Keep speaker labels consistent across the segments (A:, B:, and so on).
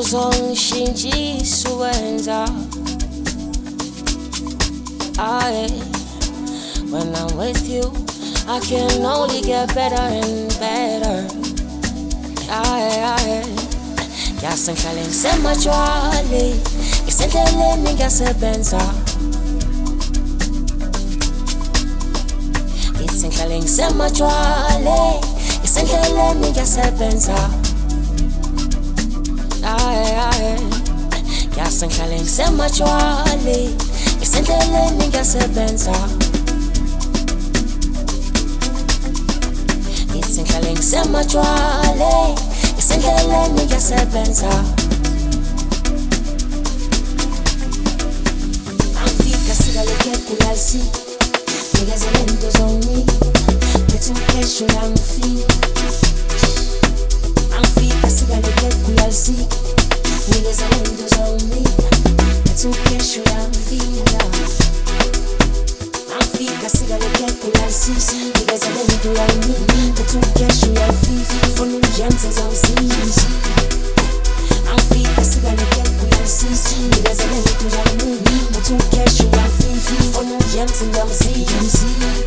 A: uzongishintsha uwenza. When I'm with you, I can only get better and better. Ngiyasenhlale ngisemajwali, ngisendleleni ngiyasebenza. Ngisenhlale ngisemajwali, ngisendleleni ngiyasebenza. Ngiyasenhlale ngisemajwali, ngisendleleni ngiyasebenza. Ngisenhlale ngisemajwali, ngisendleleni ngiyasebenza. Angifika sikaleke kulasi, nikezele into zoni, bethi ukhesho yangifika. Angifika sikaleke kulasi, nikezele into zoni, bethi ukhesho yangifika. Angifika sikaleke kulasi, nikezele into yami, bethi ukhesho yangifika. Ufuna ungiyenze zawusiza. Angifika sikaleke kulasi, nikezele into yami, bethi ukhesho yangifika. Ufuna ungiyenze zawusiza.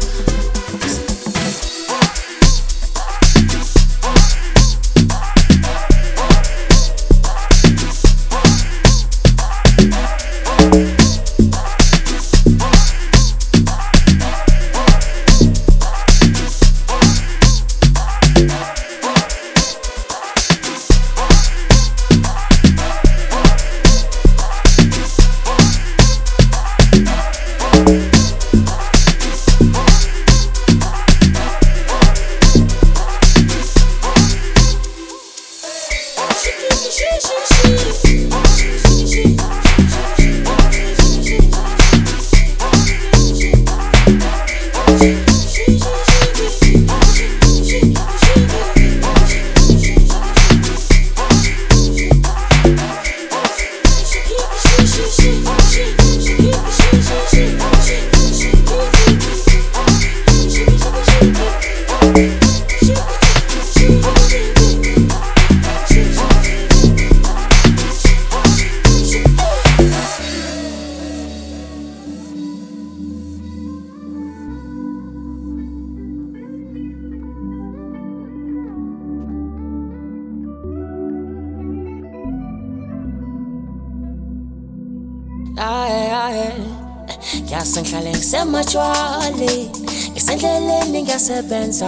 A: Ngiyasenhlale ngisemajwali, ngisendleleni ngiyasebenza.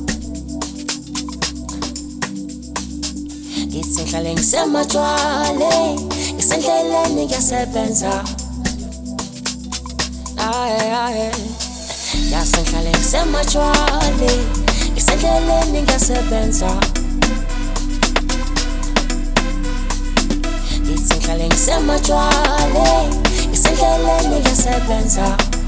A: Ngisenhlale ngisemajwali, ngisendleleni ngiyasebenza. Ngiyasenhlale ngisemajwali, ngisendleleni ngiyasebenza. Ngisenhlale ngisemajwali, ngisendleleni ngiyasebenza.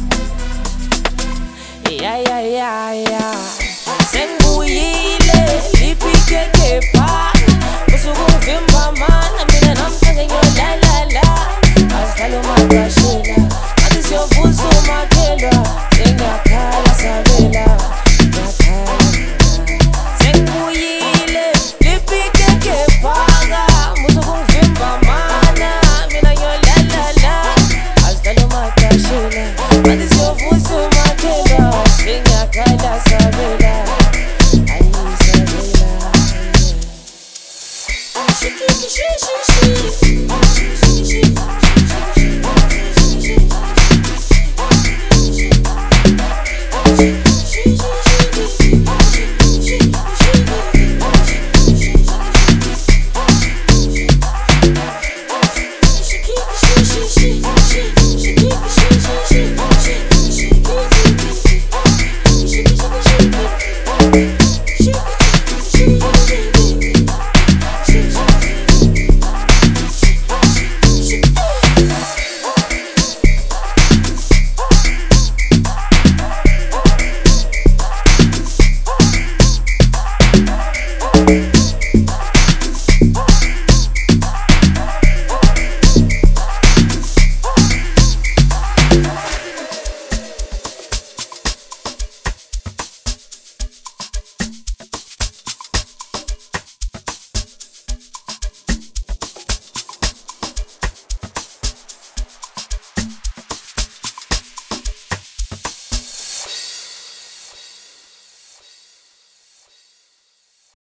A: Sengibuyile liphike kepha usuku uvimba mana mina namhlanje ngiyodlalala azidlala umagashela athi siyovusa umakhelwa ngiyakhala sabela ngiyakhala. Sengibuyile liphike kepha usuku uvimba mana mina ngiyodlalala azidlala umagashela